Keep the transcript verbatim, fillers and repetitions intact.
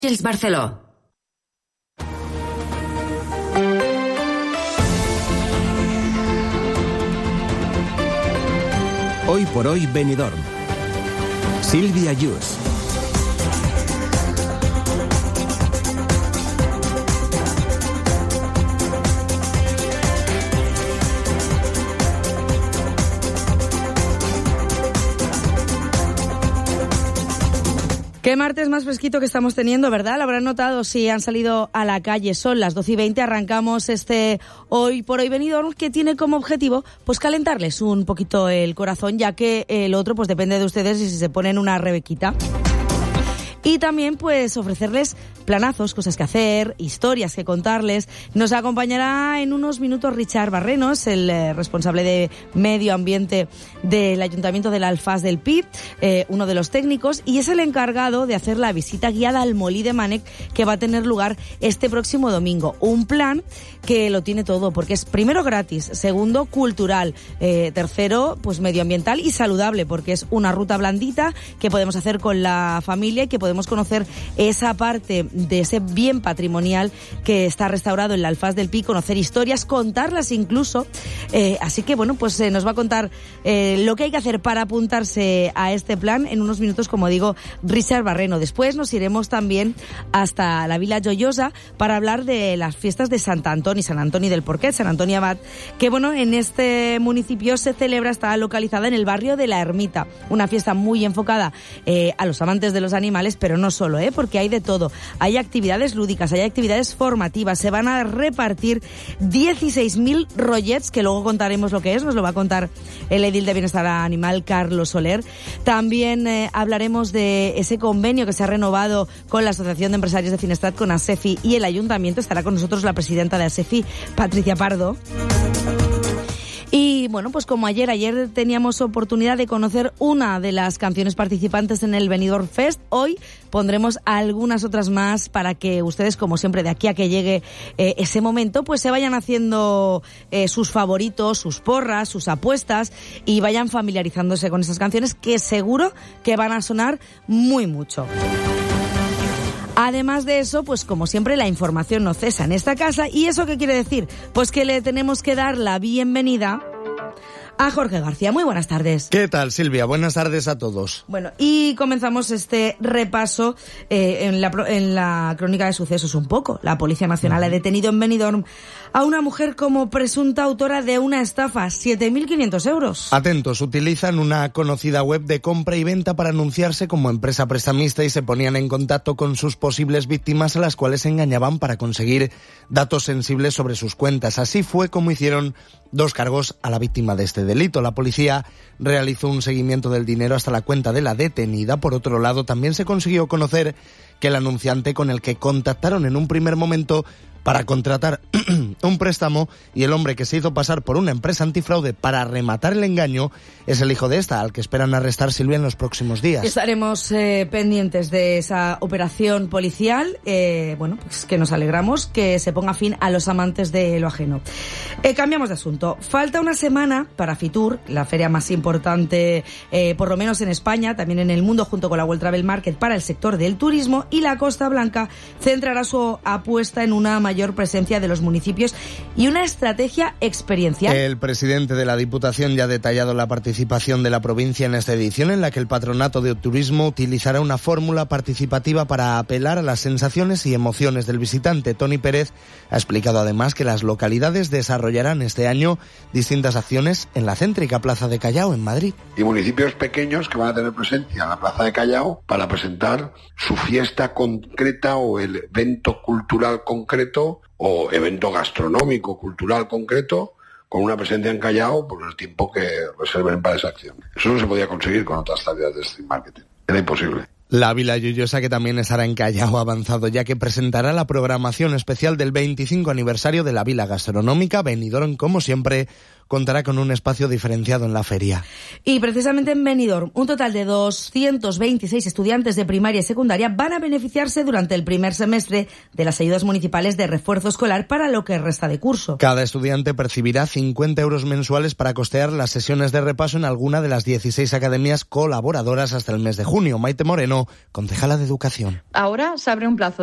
Els Barceló. Hoy por hoy Benidorm. Sílvia Yus. Qué martes más fresquito que estamos teniendo, ¿verdad? Lo habrán notado si han salido a la calle. Son las doce y veinte, arrancamos este Hoy por Hoy Benidorm, que tiene como objetivo pues calentarles un poquito el corazón, ya que el otro pues depende de ustedes y si se ponen una rebequita. Y también pues ofrecerles planazos, cosas que hacer, historias que contarles. Nos acompañará en unos minutos Richard Barrenos, el eh, responsable de Medio Ambiente del Ayuntamiento de la Alfaz del Pi, eh, uno de los técnicos, y es el encargado de hacer la visita guiada al Molí de Mànec, que va a tener lugar este próximo domingo. Un plan que lo tiene todo, porque es primero gratis, segundo cultural, eh, tercero pues medioambiental y saludable, porque es una ruta blandita que podemos hacer con la familia y que podemos Podemos conocer esa parte de ese bien patrimonial que está restaurado en la Alfaz del Pi, conocer historias, contarlas incluso. Eh, así que, bueno, pues eh, nos va a contar eh, lo que hay que hacer para apuntarse a este plan en unos minutos, como digo, Richard Barreno. Después nos iremos también hasta la Vila Joiosa para hablar de las fiestas de Sant Antoni, Sant Antoni del Porquet, Sant Antoni Abat, que, bueno, en este municipio se celebra, está localizada en el barrio de La Ermita. Una fiesta muy enfocada eh, a los amantes de los animales, pero no solo, ¿eh? Porque hay de todo. Hay actividades lúdicas, hay actividades formativas. Se van a repartir dieciséis mil rollets, que luego contaremos lo que es. Nos lo va a contar el edil de Bienestar Animal, Carlos Soler. También eh, hablaremos de ese convenio que se ha renovado con la Asociación de Empresarios de Finestrat, con ASEFI y el Ayuntamiento. Estará con nosotros la presidenta de ASEFI, Patricia Pardo. Y bueno, pues como ayer, ayer teníamos oportunidad de conocer una de las canciones participantes en el Benidorm Fest, hoy pondremos algunas otras más para que ustedes, como siempre, de aquí a que llegue eh, ese momento, pues se vayan haciendo eh, sus favoritos, sus porras, sus apuestas y vayan familiarizándose con esas canciones que seguro que van a sonar muy mucho. Además de eso, pues como siempre, la información no cesa en esta casa. ¿Y eso qué quiere decir? Pues que le tenemos que dar la bienvenida a Jorge García. Muy buenas tardes. ¿Qué tal, Silvia? Buenas tardes a todos. Bueno, y comenzamos este repaso eh, en, la, en la crónica de sucesos un poco. La Policía Nacional uh-huh. ha detenido en Benidorm a una mujer como presunta autora de una estafa, siete mil quinientos euros. Atentos, utilizan una conocida web de compra y venta para anunciarse como empresa prestamista y se ponían en contacto con sus posibles víctimas, a las cuales engañaban para conseguir datos sensibles sobre sus cuentas. Así fue como hicieron dos cargos a la víctima de este delito. La policía realizó un seguimiento del dinero hasta la cuenta de la detenida. Por otro lado, también se consiguió conocer que el anunciante con el que contactaron en un primer momento para contratar un préstamo y el hombre que se hizo pasar por una empresa antifraude para rematar el engaño es el hijo de esta, al que esperan arrestar, Silvia, en los próximos días. Estaremos eh, pendientes de esa operación policial, eh, bueno, pues que nos alegramos que se ponga fin a los amantes de lo ajeno. Eh, cambiamos de asunto. Falta una semana para Fitur, la feria más importante, eh, por lo menos en España, también en el mundo, junto con la World Travel Market para el sector del turismo, y la Costa Blanca centrará su apuesta en una mayor presencia de los municipios y una estrategia experiencial. El presidente de la Diputación ya ha detallado la participación de la provincia en esta edición, en la que el Patronato de Turismo utilizará una fórmula participativa para apelar a las sensaciones y emociones del visitante. Toni Pérez ha explicado además que las localidades desarrollarán este año distintas acciones en la céntrica Plaza de Callao, en Madrid. Y municipios pequeños que van a tener presencia en la Plaza de Callao para presentar su fiesta concreta o el evento cultural concreto o evento gastronómico, cultural concreto, con una presencia en Callao por el tiempo que reserven para esa acción. Eso no se podía conseguir con otras tareas de street marketing. Era imposible. La Vila Joiosa, que también estará en Callao, ha avanzado ya que presentará la programación especial del veinticinco aniversario de la Vila Gastronómica. Benidorm, como siempre, contará con un espacio diferenciado en la feria. Y precisamente en Benidorm, un total de doscientos veintiséis estudiantes de primaria y secundaria van a beneficiarse durante el primer semestre de las ayudas municipales de refuerzo escolar para lo que resta de curso. Cada estudiante percibirá cincuenta euros mensuales para costear las sesiones de repaso en alguna de las dieciséis academias colaboradoras hasta el mes de junio. Maite Moreno Moreno, concejala de Educación. Ahora se abre un plazo